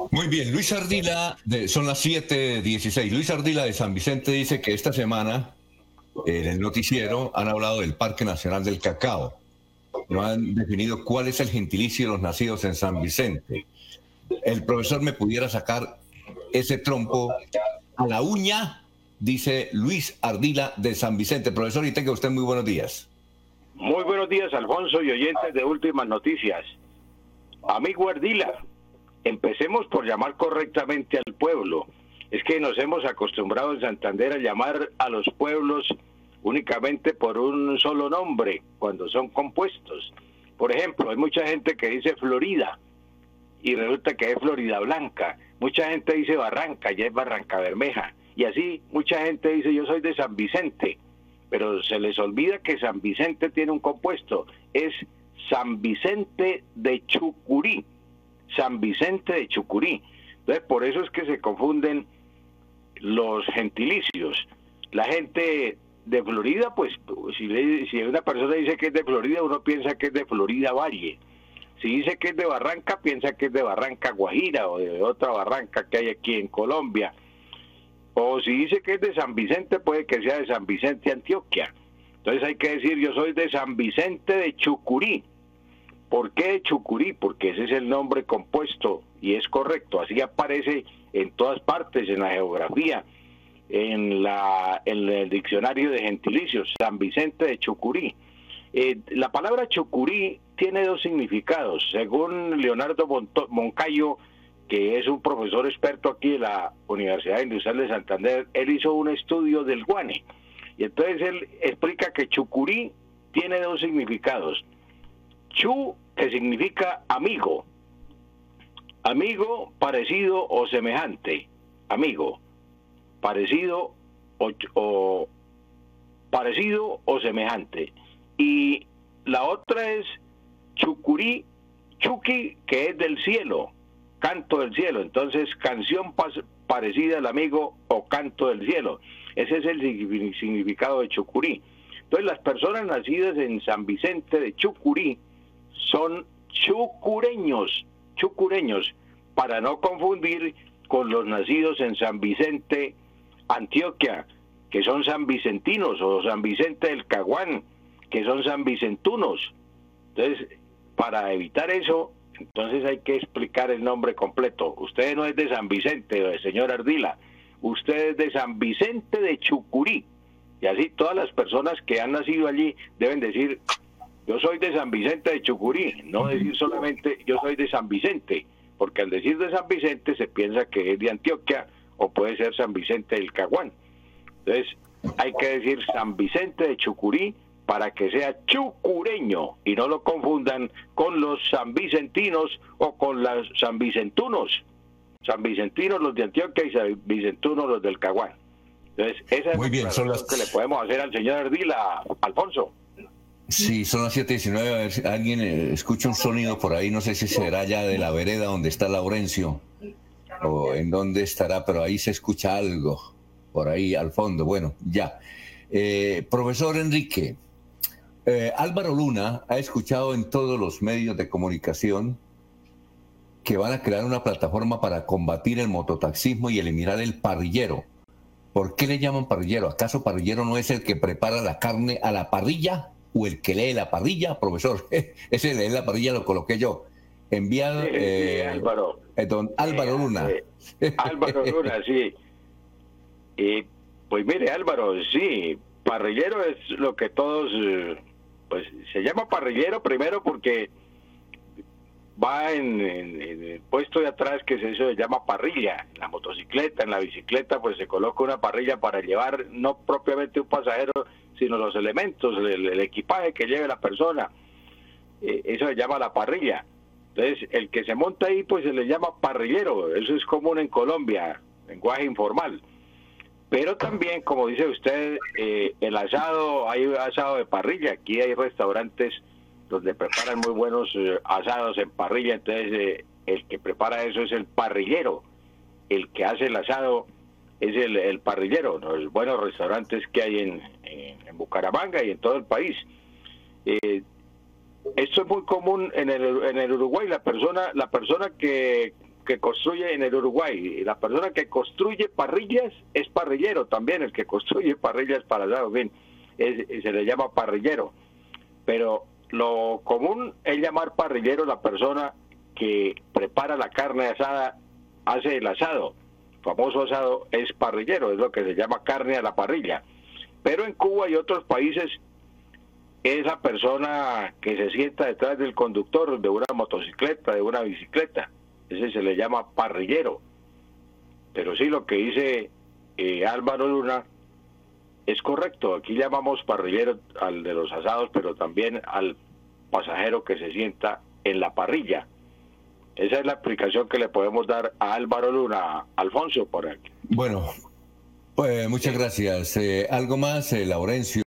Muy bien, Luis Ardila, son las 7:16. Luis Ardila de San Vicente dice que esta semana en el noticiero han hablado del Parque Nacional del Cacao. No han definido cuál es el gentilicio de los nacidos en San Vicente. El profesor me pudiera sacar ese trompo a la uña, dice Luis Ardila de San Vicente. Profesor, y tenga usted muy buenos días. Muy buenos días, Alfonso, y oyentes de Últimas Noticias. Amigo Ardila, empecemos por llamar correctamente al pueblo. Es que nos hemos acostumbrado en Santander a llamar a los pueblos únicamente por un solo nombre, cuando son compuestos. Por ejemplo, hay mucha gente que dice Florida, y resulta que es Florida Blanca. Mucha gente dice Barranca, ya es Barranca Bermeja. Y así, mucha gente dice, yo soy de San Vicente, pero se les olvida que San Vicente tiene un compuesto, es San Vicente de Chucurí. San Vicente de Chucurí. Entonces, por eso es que se confunden los gentilicios. La gente de Florida, pues, si una persona dice que es de Florida, uno piensa que es de Florida Valle. Si dice que es de Barranca, piensa que es de Barranca Guajira o de otra barranca que hay aquí en Colombia. O si dice que es de San Vicente, puede que sea de San Vicente, Antioquia. Entonces hay que decir, yo soy de San Vicente de Chucurí. ¿Por qué de Chucurí? Porque ese es el nombre compuesto y es correcto. Así aparece en todas partes, en la geografía, en el diccionario de gentilicios, San Vicente de Chucurí. La palabra Chucurí tiene dos significados. Según Leonardo Moncayo, que es un profesor experto aquí de la Universidad Industrial de Santander, él hizo un estudio del guane. Y entonces él explica que Chucurí tiene dos significados. Chu, que significa amigo. Amigo, parecido o semejante. Amigo, parecido o parecido o semejante. Y la otra es Chucurí, Chuqui, que es del cielo, canto del cielo. Entonces, canción parecida al amigo o canto del cielo. Ese es el significado de Chucurí. Entonces, las personas nacidas en San Vicente de Chucurí son chucureños, para no confundir con los nacidos en San Vicente, Antioquia, que son sanvicentinos, o San Vicente del Caguán, que son sanvicentunos. Entonces, para evitar eso, entonces hay que explicar el nombre completo. Usted no es de San Vicente, señor Ardila, usted es de San Vicente de Chucurí. Y así todas las personas que han nacido allí deben decir, yo soy de San Vicente de Chucurí, no decir solamente yo soy de San Vicente, porque al decir de San Vicente se piensa que es de Antioquia o puede ser San Vicente del Caguán. Entonces hay que decir San Vicente de Chucurí para que sea chucureño y no lo confundan con los sanvicentinos o con los sanvicentunos. Sanvicentinos los de Antioquia y sanvicentunos los del Caguán. Entonces esa es muy bien, son las que le podemos hacer al señor Ardila, Alfonso. Sí, son las 7:19. A ver si alguien escucha un sonido por ahí. No sé si será ya de la vereda donde está Laurencio o en dónde estará, pero ahí se escucha algo por ahí al fondo. Bueno, ya. Profesor Enrique, Álvaro Luna ha escuchado en todos los medios de comunicación que van a crear una plataforma para combatir el mototaxismo y eliminar el parrillero. ¿Por qué le llaman parrillero? ¿Acaso parrillero no es el que prepara la carne a la parrilla? ¿O el que lee la parrilla, profesor? Ese lee la parrilla lo coloqué yo. Enviado Álvaro. Don Álvaro Luna. Álvaro Luna, sí. Pues mire, Álvaro, sí, parrillero es lo que todos, pues se llama parrillero primero porque va en el puesto de atrás, que eso se llama parrilla. En la motocicleta, en la bicicleta, pues se coloca una parrilla para llevar no propiamente un pasajero, sino los elementos, el equipaje que lleve la persona. Eso se llama la parrilla. Entonces, el que se monta ahí, pues se le llama parrillero. Eso es común en Colombia, lenguaje informal. Pero también, como dice usted, el asado, hay asado de parrilla. Aquí hay restaurantes donde preparan muy buenos asados en parrilla. Entonces, el que prepara eso es el parrillero. El que hace el asado es el parrillero. Los buenos restaurantes que hay en Bucaramanga y en todo el país. Esto es muy común en el Uruguay. La persona que que construye en el Uruguay. Y la persona que construye parrillas es parrillero también, el que construye parrillas para asado, bien, se le llama parrillero. Pero lo común es llamar parrillero la persona que prepara la carne asada, hace el asado. El famoso asado es parrillero, es lo que se llama carne a la parrilla. Pero en Cuba y otros países, esa persona que se sienta detrás del conductor de una motocicleta, de una bicicleta, ese se le llama parrillero. Pero sí, lo que dice Álvaro Luna es correcto. Aquí llamamos parrillero al de los asados, pero también al pasajero que se sienta en la parrilla. Esa es la explicación que le podemos dar a Álvaro Luna. Alfonso, por aquí. Bueno, pues muchas gracias. ¿Algo más, Laurencio?